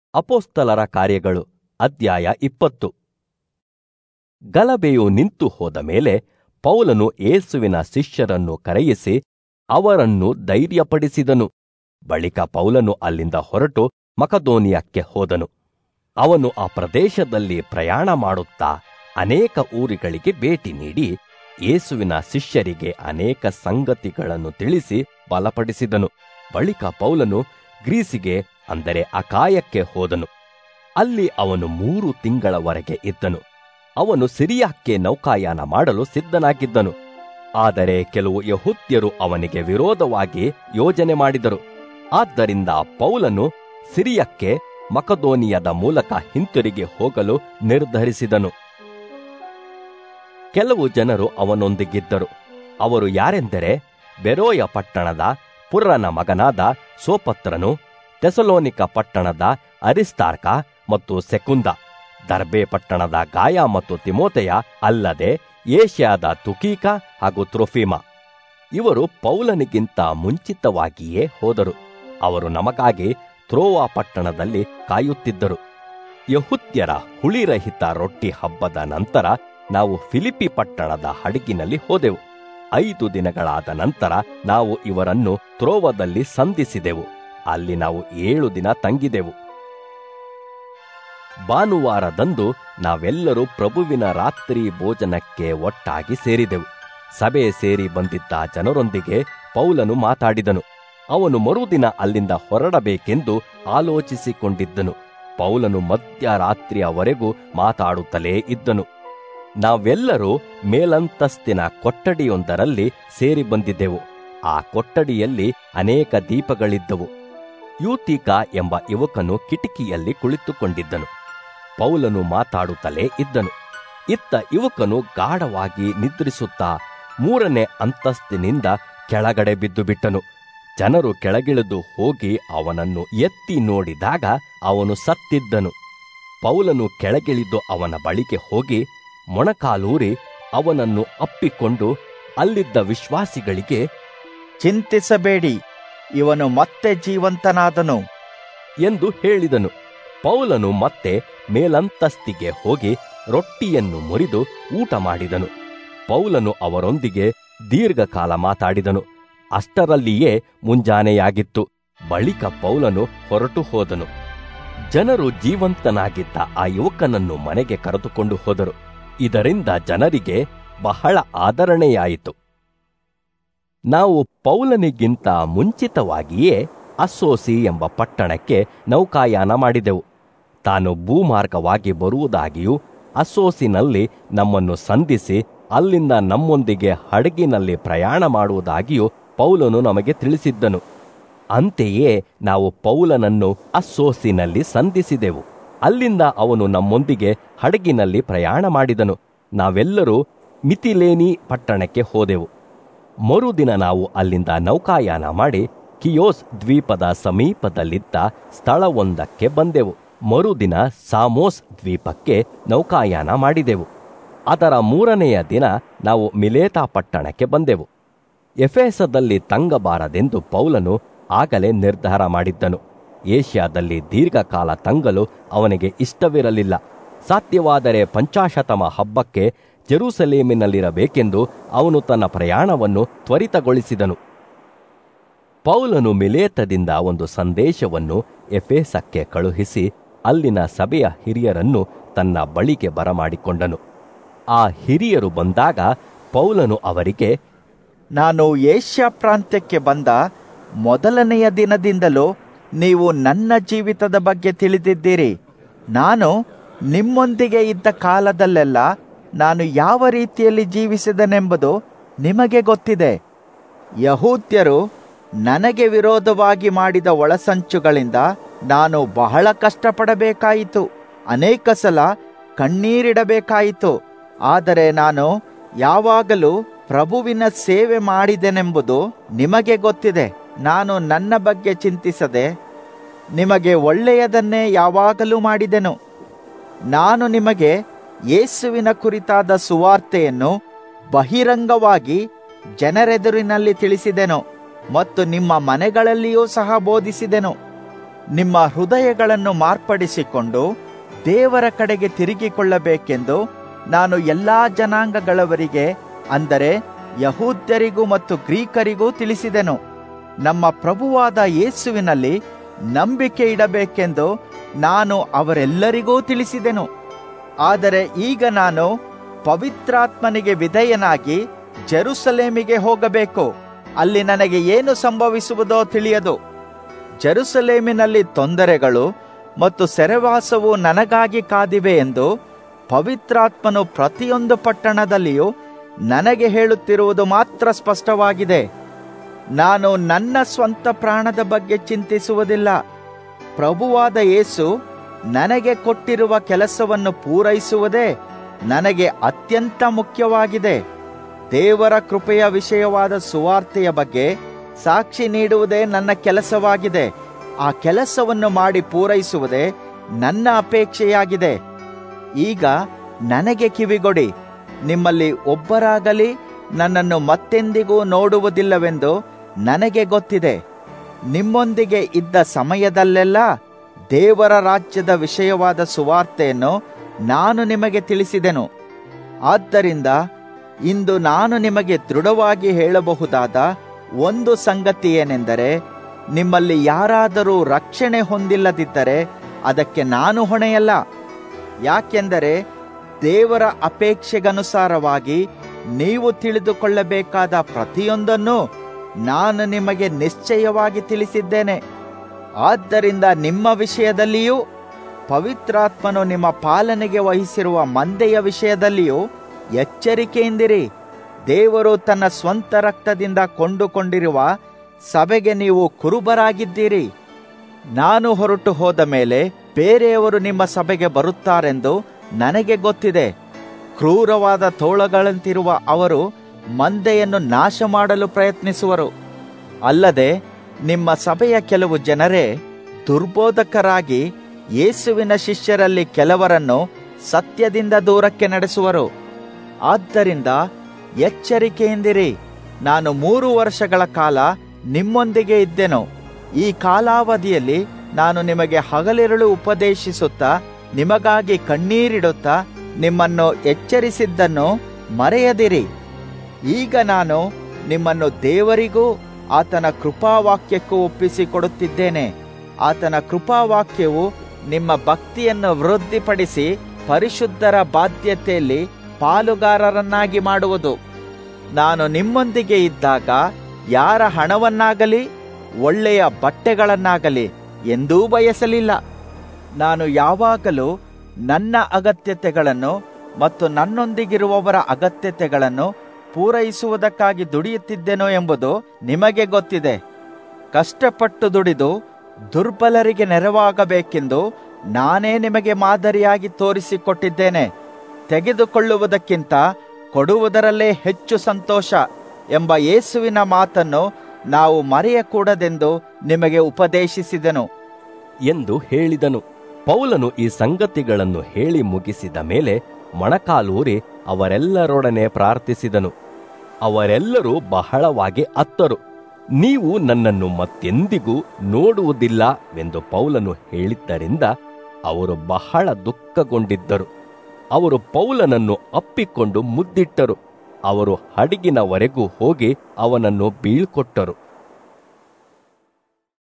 ಅಪೊಸ್ತಲರ ಕಾರ್ಯಗಳು ಅಧ್ಯಾಯ 20. ಗಲಭೆಯು ನಿಂತು ಹೋದ ಮೇಲೆ ಪೌಲನು ಯೇಸುವಿನ ಶಿಷ್ಯರನ್ನು ಕರೆಯಿಸಿ ಅವರನ್ನು ಧೈರ್ಯಪಡಿಸಿದನು. ಬಳಿಕ ಪೌಲನು ಅಲ್ಲಿಂದ ಹೊರಟು ಮಕದೋನಿಯಕ್ಕೆ ಹೋದನು. ಅವನು ಆ ಪ್ರದೇಶದಲ್ಲಿ ಪ್ರಯಾಣ ಮಾಡುತ್ತಾ ಅನೇಕ ಊರುಗಳಿಗೆ ಭೇಟಿ ನೀಡಿ ಯೇಸುವಿನ ಶಿಷ್ಯರಿಗೆ ಅನೇಕ ಸಂಗತಿಗಳನ್ನು ತಿಳಿಸಿ ಬಲಪಡಿಸಿದನು. ಬಳಿಕ ಪೌಲನು ಗ್ರೀಸಿಗೆ ಅಂದರೆ ಅಕಾಯಕ್ಕೆ ಹೋದನು. ಅಲ್ಲಿ ಅವನು 3 ತಿಂಗಳವರೆಗೆ ಇದ್ದನು. ಅವನು ಸಿರಿಯಾಕ್ಕೆ ನೌಕಾಯಾನ ಮಾಡಲು ಸಿದ್ಧನಾಗಿದ್ದನು. ಆದರೆ ಕೆಲವು ಯೆಹೂದ್ಯರು ಅವನಿಗೆ ವಿರೋಧವಾಗಿ ಯೋಜನೆ ಮಾಡಿದರು. ಆದ್ದರಿಂದ ಪೌಲನು ಸಿರಿಯಕ್ಕೆ ಮಕದೋನಿಯದ ಮೂಲಕ ಹಿಂತಿರುಗಿ ಹೋಗಲು ನಿರ್ಧರಿಸಿದನು. ಕೆಲವು ಜನರು ಅವನೊಂದಿಗಿದ್ದರು. ಅವರು ಯಾರೆಂದರೆ ಬೆರೋಯ ಪಟ್ಟಣದ ಪುರ್ರನ ಮಗನಾದ ಸೋಪತ್ರನು, ಥೆಸಲೋನಿಕ ಪಟ್ಟಣದ ಅರಿಸ್ತಾರ್ಕ ಮತ್ತು ಸೆಕುಂದ, ದರ್ಬೆ ಪಟ್ಟಣದ ಗಾಯ ಮತ್ತು ತಿಮೋತೆಯ, ಅಲ್ಲದೆ ಏಷ್ಯಾದ ತುಕೀಕ ಹಾಗೂ ತ್ರೋಫಿಮ. ಇವರು ಪೌಲನಿಗಿಂತ ಮುಂಚಿತವಾಗಿಯೇ ಹೋದರು. ಅವರು ನಮಗಾಗಿ ತ್ರೋವಾ ಪಟ್ಟಣದಲ್ಲಿ ಕಾಯುತ್ತಿದ್ದರು. ಯೆಹೂದ್ಯರ ಹುಳಿರಹಿತ ರೊಟ್ಟಿ ಹಬ್ಬದ ನಂತರ ನಾವು ಫಿಲಿಪ್ಪಿ ಪಟ್ಟಣದ ಹಡಗಿನಲ್ಲಿ ಹೋದೆವು. 5 ದಿನಗಳಾದ ನಂತರ ನಾವು ಇವರನ್ನು ತ್ರೋವದಲ್ಲಿ ಸಂಧಿಸಿದೆವು. ಅಲ್ಲಿ ನಾವು 7 ದಿನ ತಂಗಿದೆವು. ಭಾನುವಾರದಂದು ನಾವೆಲ್ಲರೂ ಪ್ರಭುವಿನ ರಾತ್ರಿ ಭೋಜನಕ್ಕೆ ಒಟ್ಟಾಗಿ ಸೇರಿದೆವು. ಸಭೆ ಸೇರಿ ಬಂದಿದ್ದ ಜನರೊಂದಿಗೆ ಪೌಲನು ಮಾತಾಡಿದನು. ಅವನು ಮರುದಿನ ಅಲ್ಲಿಂದ ಹೊರಡಬೇಕೆಂದು ಆಲೋಚಿಸಿಕೊಂಡಿದ್ದನು. ಪೌಲನು ಮಧ್ಯರಾತ್ರಿಯವರೆಗೂ ಮಾತಾಡುತ್ತಲೇ ಇದ್ದನು. ನಾವೆಲ್ಲರೂ ಮೇಲಂತಸ್ತಿನ ಕೊಠಡಿಯೊಂದರಲ್ಲಿ ಸೇರಿ ಬಂದಿದ್ದೆವು. ಆ ಕೊಠಡಿಯಲ್ಲಿ ಅನೇಕ ದೀಪಗಳಿದ್ದವು. ಯೂತಿಕ ಎಂಬ ಯುವಕನು ಕಿಟಕಿಯಲ್ಲಿ ಕುಳಿತುಕೊಂಡಿದ್ದನು. ಪೌಲನು ಮಾತಾಡುತ್ತಲೇ ಇದ್ದನು. ಇತ್ತ ಯುವಕನು ಗಾಢವಾಗಿ ನಿದ್ರಿಸುತ್ತಾ 3ನೇ ಅಂತಸ್ತಿನಿಂದ ಕೆಳಗಡೆ ಬಿದ್ದು ಬಿಟ್ಟನು. ಜನರು ಕೆಳಗಿಳಿದು ಹೋಗಿ ಅವನನ್ನು ಎತ್ತಿ ನೋಡಿದಾಗ ಅವನು ಸತ್ತಿದ್ದನು. ಪೌಲನು ಕೆಳಗಿಳಿದು ಅವನ ಬಳಿಗೆ ಹೋಗಿ ಮೊಣಕಾಲೂರಿ ಅವನನ್ನು ಅಪ್ಪಿಕೊಂಡು ಅಲ್ಲಿದ್ದ ವಿಶ್ವಾಸಿಗಳಿಗೆ, ಚಿಂತಿಸಬೇಡಿ, ಇವನು ಮತ್ತೆ ಜೀವಂತನಾದನು ಎಂದು ಹೇಳಿದನು. ಪೌಲನು ಮತ್ತೆ ಮೇಲಂತಸ್ತಿಗೆ ಹೋಗಿ ರೊಟ್ಟಿಯನ್ನು ಮುರಿದು ಊಟ ಮಾಡಿದನು. ಪೌಲನು ಅವರೊಂದಿಗೆ ದೀರ್ಘಕಾಲ ಮಾತಾಡಿದನು. ಅಷ್ಟರಲ್ಲಿಯೇ ಮುಂಜಾನೆಯಾಗಿತ್ತು. ಬಳಿಕ ಪೌಲನು ಹೊರಟು ಹೋದನು. ಜನರು ಜೀವಂತನಾಗಿದ್ದ ಆ ಯುವಕನನ್ನು ಮನೆಗೆ ಕರೆದುಕೊಂಡು ಹೋದರು. ಇದರಿಂದ ಜನರಿಗೆ ಬಹಳ ಆದರಣೆಯಾಯಿತು. ನಾವು ಪೌಲನಿಗಿಂತ ಮುಂಚಿತವಾಗಿಯೇ ಅಸ್ಸೋಸಿ ಎಂಬ ಪಟ್ಟಣಕ್ಕೆ ನೌಕಾಯಾನ ಮಾಡಿದೆವು. ತಾನು ಭೂಮಾರ್ಗವಾಗಿ ಬರುವುದಾಗಿಯೂ ಅಸ್ಸೋಸಿನಲ್ಲಿ ನಮ್ಮನ್ನು ಸಂಧಿಸಿ ಅಲ್ಲಿಂದ ನಮ್ಮೊಂದಿಗೆ ಹಡಗಿನಲ್ಲಿ ಪ್ರಯಾಣ ಮಾಡುವುದಾಗಿಯೂ ಪೌಲನು ನಮಗೆ ತಿಳಿಸಿದ್ದನು. ಅಂತೆಯೇ ನಾವು ಪೌಲನನ್ನು ಅಸ್ಸೋಸಿನಲ್ಲಿ ಸಂಧಿಸಿದೆವು. ಅಲ್ಲಿಂದ ಅವನು ನಮ್ಮೊಂದಿಗೆ ಹಡಗಿನಲ್ಲಿ ಪ್ರಯಾಣ ಮಾಡಿದನು. ನಾವೆಲ್ಲರೂ ಮಿತಿಲೇನಿ ಪಟ್ಟಣಕ್ಕೆ ಹೋದೆವು. ಮರುದಿನ ನಾವು ಅಲ್ಲಿಂದ ನೌಕಾಯಾನ ಮಾಡಿ ಕಿಯೋಸ್ ದ್ವೀಪದ ಸಮೀಪದಲ್ಲಿದ್ದ ಸ್ಥಳವೊಂದಕ್ಕೆ ಬಂದೆವು. ಮರುದಿನ ಸಾಮೋಸ್ ದ್ವೀಪಕ್ಕೆ ನೌಕಾಯಾನ ಮಾಡಿದೆವು. ಅದರ 3ನೆಯ ದಿನ ನಾವು ಮಿಲೇತಾ ಪಟ್ಟಣಕ್ಕೆ ಬಂದೆವು. ಎಫೆಸದಲ್ಲಿ ತಂಗಬಾರದೆಂದು ಪೌಲನು ಆಗಲೇ ನಿರ್ಧಾರ ಮಾಡಿದ್ದನು. ಏಷ್ಯಾದಲ್ಲಿ ದೀರ್ಘಕಾಲ ತಂಗಲು ಅವನಿಗೆ ಇಷ್ಟವಿರಲಿಲ್ಲ. ಸಾಧ್ಯವಾದರೆ ಪಂಚಾಶತಮ ಹಬ್ಬಕ್ಕೆ ಜೆರೂಸಲೇಮಿನಲ್ಲಿರಬೇಕೆಂದು ಅವನು ತನ್ನ ಪ್ರಯಾಣವನ್ನು ತ್ವರಿತಗೊಳಿಸಿದನು. ಪೌಲನು ಮಿಲೇತದಿಂದ ಒಂದು ಸಂದೇಶವನ್ನು ಎಫೆಸಕ್ಕೆ ಕಳುಹಿಸಿ ಅಲ್ಲಿನ ಸಭೆಯ ಹಿರಿಯರನ್ನು ತನ್ನ ಬಳಿಗೆ ಬರಮಾಡಿಕೊಂಡನು. ಆ ಹಿರಿಯರು ಬಂದಾಗ ಪೌಲನು ಅವರಿಗೆ, ನಾನು ಏಷ್ಯಾ ಪ್ರಾಂತ್ಯಕ್ಕೆ ಬಂದ ಮೊದಲನೆಯ ದಿನದಿಂದಲೂ ನೀವು ನನ್ನ ಜೀವಿತದ ಬಗ್ಗೆ ತಿಳಿದಿದ್ದೀರಿ. ನಾನು ನಿಮ್ಮೊಂದಿಗೆ ಇದ್ದ ಕಾಲದಲ್ಲೆಲ್ಲ ನಾನು ಯಾವ ರೀತಿಯಲ್ಲಿ ಜೀವಿಸಿದನೆಂಬುದು ನಿಮಗೆ ಗೊತ್ತಿದೆ. ಯಹೂದ್ಯರು ನನಗೆ ವಿರೋಧವಾಗಿ ಮಾಡಿದ ಒಳಸಂಚುಗಳಿಂದ ನಾನು ಬಹಳ ಕಷ್ಟಪಡಬೇಕಾಯಿತು. ಅನೇಕ ಸಲ ಕಣ್ಣೀರಿಡಬೇಕಾಯಿತು. ಆದರೆ ನಾನು ಯಾವಾಗಲೂ ಪ್ರಭುವಿನ ಸೇವೆ ಮಾಡಿದೆನೆಂಬುದು ನಿಮಗೆ ಗೊತ್ತಿದೆ. ನಾನು ನನ್ನ ಬಗ್ಗೆ ಚಿಂತಿಸದೆ ನಿಮಗೆ ಒಳ್ಳೆಯದನ್ನೇ ಯಾವಾಗಲೂ ಮಾಡಿದೆನು. ನಾನು ನಿಮಗೆ ಯೇಸುವಿನ ಕುರಿತಾದ ಸುವಾರ್ತೆಯನ್ನು ಬಹಿರಂಗವಾಗಿ ಜನರೆದುರಿನಲ್ಲಿ ತಿಳಿಸಿದೆನು ಮತ್ತು ನಿಮ್ಮ ಮನೆಗಳಲ್ಲಿಯೂ ಸಹ ಬೋಧಿಸಿದೆನು. ನಿಮ್ಮ ಹೃದಯಗಳನ್ನು ಮಾರ್ಪಡಿಸಿಕೊಂಡು ದೇವರ ಕಡೆಗೆ ತಿರುಗಿಕೊಳ್ಳಬೇಕೆಂದು ನಾನು ಎಲ್ಲಾ ಜನಾಂಗಗಳವರಿಗೆ, ಅಂದರೆ ಯಹೂದ್ಯರಿಗೂ ಮತ್ತು ಗ್ರೀಕರಿಗೂ ತಿಳಿಸಿದೆನು. ನಮ್ಮ ಪ್ರಭುವಾದ ಯೇಸುವಿನಲ್ಲಿ ನಂಬಿಕೆ ಇಡಬೇಕೆಂದು ನಾನು ಅವರೆಲ್ಲರಿಗೂ ತಿಳಿಸಿದೆನು. ಆದರೆ ಈಗ ನಾನು ಪವಿತ್ರಾತ್ಮನಿಗೆ ವಿಧೇಯನಾಗಿ ಜೆರುಸಲೇಮಿಗೆ ಹೋಗಬೇಕು. ಅಲ್ಲಿ ನನಗೆ ಏನು ಸಂಭವಿಸುವುದೋ ತಿಳಿಯದು. ಜೆರುಸಲೇಮಿನಲ್ಲಿ ತೊಂದರೆಗಳು ಮತ್ತು ಸೆರೆವಾಸವು ನನಗಾಗಿ ಕಾದಿವೆ ಎಂದು ಪವಿತ್ರಾತ್ಮನು ಪ್ರತಿಯೊಂದು ಪಟ್ಟಣದಲ್ಲಿಯೂ ನನಗೆ ಹೇಳುತ್ತಿರುವುದು ಮಾತ್ರ ಸ್ಪಷ್ಟವಾಗಿದೆ. ನಾನು ನನ್ನ ಸ್ವಂತ ಪ್ರಾಣದ ಬಗ್ಗೆ ಚಿಂತಿಸುವುದಿಲ್ಲ. ಪ್ರಭುವಾದ ಯೇಸು ನನಗೆ ಕೊಟ್ಟಿರುವ ಕೆಲಸವನ್ನು ಪೂರೈಸುವುದೇ ನನಗೆ ಅತ್ಯಂತ ಮುಖ್ಯವಾಗಿದೆ. ದೇವರ ಕೃಪೆಯ ವಿಷಯವಾದ ಸುವಾರ್ತೆಯ ಬಗ್ಗೆ ಸಾಕ್ಷಿ ನೀಡುವುದೇ ನನ್ನ ಕೆಲಸವಾಗಿದೆ. ಆ ಕೆಲಸವನ್ನು ಮಾಡಿ ಪೂರೈಸುವುದೇ ನನ್ನ ಅಪೇಕ್ಷೆಯಾಗಿದೆ. ಈಗ ನನಗೆ ಕಿವಿಗೊಡಿ. ನಿಮ್ಮಲ್ಲಿ ಒಬ್ಬರಾಗಲಿ ನನ್ನನ್ನು ಮತ್ತೆಂದಿಗೂ ನೋಡುವುದಿಲ್ಲವೆಂದು ನನಗೆ ಗೊತ್ತಿದೆ. ನಿಮ್ಮೊಂದಿಗೆ ಇದ್ದ ಸಮಯದಲ್ಲೆಲ್ಲ ದೇವರ ರಾಜ್ಯದ ವಿಷಯವಾದ ಸುವಾರ್ತೆಯನ್ನು ನಾನು ನಿಮಗೆ ತಿಳಿಸಿದೆನು. ಆದ್ದರಿಂದ ಇಂದು ನಾನು ನಿಮಗೆ ದೃಢವಾಗಿ ಹೇಳಬಹುದಾದ ಒಂದು ಸಂಗತಿ ಏನೆಂದರೆ, ನಿಮ್ಮಲ್ಲಿ ಯಾರಾದರೂ ರಕ್ಷಣೆ ಹೊಂದಿಲ್ಲದಿದ್ದರೆ ಅದಕ್ಕೆ ನಾನು ಹೊಣೆಯಲ್ಲ. ಯಾಕೆಂದರೆ ದೇವರ ಅಪೇಕ್ಷೆಗನುಸಾರವಾಗಿ ನೀವು ತಿಳಿದುಕೊಳ್ಳಬೇಕಾದ ಪ್ರತಿಯೊಂದನ್ನು ನಾನು ನಿಮಗೆ ನಿಶ್ಚಯವಾಗಿ ತಿಳಿಸಿದ್ದೇನೆ. ಆದ್ದರಿಂದ ನಿಮ್ಮ ವಿಷಯದಲ್ಲಿಯೂ ಪವಿತ್ರಾತ್ಮನು ನಿಮ್ಮ ಪಾಲನೆಗೆ ವಹಿಸಿರುವ ಮಂದೆಯ ವಿಷಯದಲ್ಲಿಯೂ ಎಚ್ಚರಿಕೆಯಿಂದಿರಿ. ದೇವರು ತನ್ನ ಸ್ವಂತ ರಕ್ತದಿಂದ ಕೊಂಡುಕೊಂಡಿರುವ ಸಭೆಗೆ ನೀವು ಕುರುಬರಾಗಿದ್ದೀರಿ. ನಾನು ಹೊರಟು ಹೋದ ಮೇಲೆ ಬೇರೆಯವರು ನಿಮ್ಮ ಸಭೆಗೆ ಬರುತ್ತಾರೆಂದು ನನಗೆ ಗೊತ್ತಿದೆ. ಕ್ರೂರವಾದ ತೋಳಗಳಂತಿರುವ ಅವರು ಮಂದೆಯನ್ನು ನಾಶ ಮಾಡಲು ಪ್ರಯತ್ನಿಸುವರು. ಅಲ್ಲದೆ ನಿಮ್ಮ ಸಭೆಯ ಕೆಲವು ಜನರೇ ದುರ್ಬೋಧಕರಾಗಿ ಯೇಸುವಿನ ಶಿಷ್ಯರಲ್ಲಿ ಕೆಲವರನ್ನು ಸತ್ಯದಿಂದ ದೂರಕ್ಕೆ ನಡೆಸುವರು. ಆದ್ದರಿಂದ ಎಚ್ಚರಿಕೆಯಿಂದಿರಿ. ನಾನು 3 ವರ್ಷಗಳ ಕಾಲ ನಿಮ್ಮೊಂದಿಗೆ ಇದ್ದೆನು. ಈ ಕಾಲಾವಧಿಯಲ್ಲಿ ನಾನು ನಿಮಗೆ ಹಗಲಿರುಳು ಉಪದೇಶಿಸುತ್ತಾ, ನಿಮಗಾಗಿ ಕಣ್ಣೀರಿಡುತ್ತಾ ನಿಮ್ಮನ್ನು ಎಚ್ಚರಿಸಿದ್ದನ್ನು ಮರೆಯದಿರಿ. ಈಗ ನಾನು ನಿಮ್ಮನ್ನು ದೇವರಿಗೂ ಆತನ ಕೃಪಾವಾಕ್ಯಕ್ಕೂ ಒಪ್ಪಿಸಿಕೊಡುತ್ತಿದ್ದೇನೆ. ಆತನ ಕೃಪಾವಾಕ್ಯವು ನಿಮ್ಮ ಭಕ್ತಿಯನ್ನು ವೃದ್ಧಿಪಡಿಸಿ ಪರಿಶುದ್ಧರ ಬಾಧ್ಯತೆಯಲ್ಲಿ ಪಾಲುಗಾರರನ್ನಾಗಿ ಮಾಡುವುದು. ನಾನು ನಿಮ್ಮೊಂದಿಗೆ ಇದ್ದಾಗ ಯಾರ ಹಣವನ್ನಾಗಲಿ ಒಳ್ಳೆಯ ಬಟ್ಟೆಗಳನ್ನಾಗಲಿ ಎಂದೂ ಬಯಸಲಿಲ್ಲ. ನಾನು ಯಾವಾಗಲೂ ನನ್ನ ಅಗತ್ಯತೆಗಳನ್ನು ಮತ್ತು ನನ್ನೊಂದಿಗಿರುವವರ ಅಗತ್ಯತೆಗಳನ್ನು ಪೂರೈಸುವುದಕ್ಕಾಗಿ ದುಡಿಯುತ್ತಿದ್ದೆನೋ ಎಂಬುದು ನಿಮಗೆ ಗೊತ್ತಿದೆ. ಕಷ್ಟಪಟ್ಟು ದುಡಿದು ದುರ್ಬಲರಿಗೆ ನೆರವಾಗಬೇಕೆಂದು ನಾನೇ ನಿಮಗೆ ಮಾದರಿಯಾಗಿ ತೋರಿಸಿಕೊಟ್ಟಿದ್ದೇನೆ. ತೆಗೆದುಕೊಳ್ಳುವುದಕ್ಕಿಂತ ಕೊಡುವುದರಲ್ಲೇ ಹೆಚ್ಚು ಸಂತೋಷ ಎಂಬ ಯೇಸುವಿನ ಮಾತನ್ನು ನಾವು ಮರೆಯಕೂಡದೆಂದು ನಿಮಗೆ ಉಪದೇಶಿಸಿದೆನು ಎಂದು ಹೇಳಿದನು. ಪೌಲನು ಈ ಸಂಗತಿಗಳನ್ನು ಹೇಳಿ ಮುಗಿಸಿದ ಮೇಲೆ ಮೊಣಕಾಲೂರಿ ಅವರೆಲ್ಲರೊಡನೆ ಪ್ರಾರ್ಥಿಸಿದನು. ಅವರೆಲ್ಲರೂ ಬಹಳವಾಗಿ ಅತ್ತರು. ನೀವು ನನ್ನನ್ನು ಮತ್ತೆಂದಿಗೂ ನೋಡುವುದಿಲ್ಲವೆಂದು ಪೌಲನು ಹೇಳಿದ್ದರಿಂದ ಅವರು ಬಹಳ ದುಃಖಗೊಂಡಿದ್ದರು. ಅವರು ಪೌಲನನ್ನು ಅಪ್ಪಿಕೊಂಡು ಮುದ್ದಿಟ್ಟರು. ಅವರು ಹಡಗಿನವರೆಗೂ ಹೋಗಿ ಅವನನ್ನು ಬೀಳ್ಕೊಟ್ಟರು.